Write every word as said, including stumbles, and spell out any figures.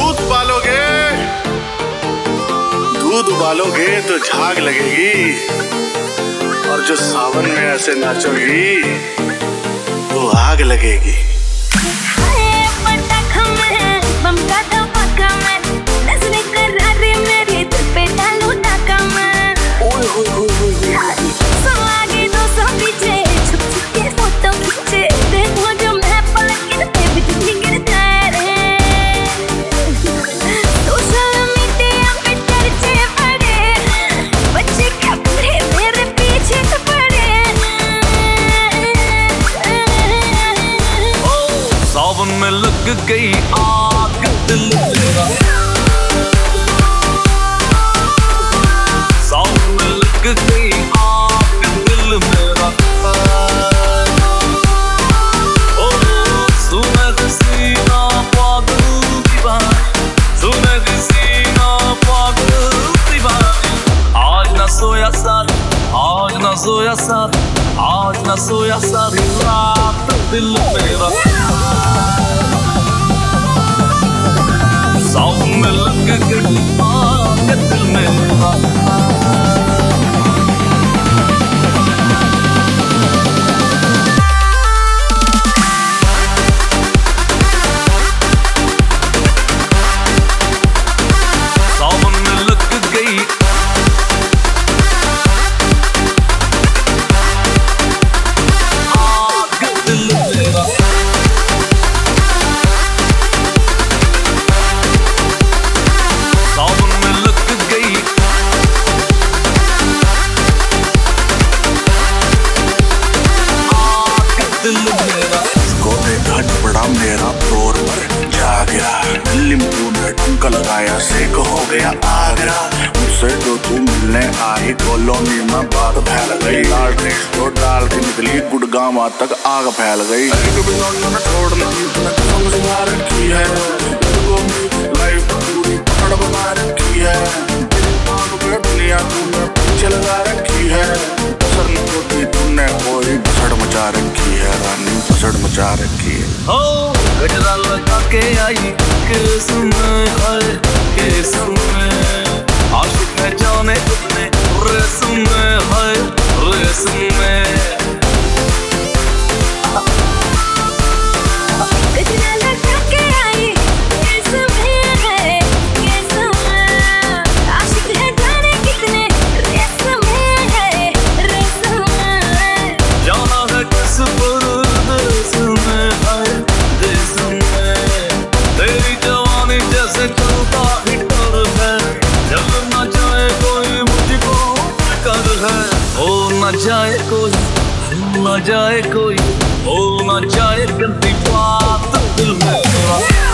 दूध पालोगे दूध उबालोगे तो झाग लगेगी, और जो सावन में ऐसे नाचोगी तो आग लगेगी। सावन में लग गई आग दिल मेरा, सावन में लग गई आग दिल मेरा। ओ सुने किसी ना पागल दीवानी, सुने किसी ना पागल दीवानी। आज ना सोया सारी, आज ना सोया सारी, आज ना सोया सारी रात दिल मेरा। सावन में लग गई आग दिल मेरा। सावन में लग गई आग दिल मेरा। बड़ा मेरा फ्लोर पर जा गया, लिंबू ने ठुमका लगाया, सेक हो गया आगरा। मुझसे जो तू मिलने आई कॉलोनी में बात फैल गई, लाल ड्रेस को डाल के निकली गुड़गांव तक आग फैल गई। छोड़ना रखी है लाइफ पूरी पकड़ बना रखी है, दुनिया तूने पीछे लगा रखी है। सर को तूने कोई भसड़ मचा रखी है, रानी भसड़ मचा रखी है। हो गजरा लगा के आई केस में, हाय केस में आशिक है जाने कितने रेस में, हाय रेस में। ना जाए कोई, ना जाए कोई, हो ना जाए गंदी बात दिल में।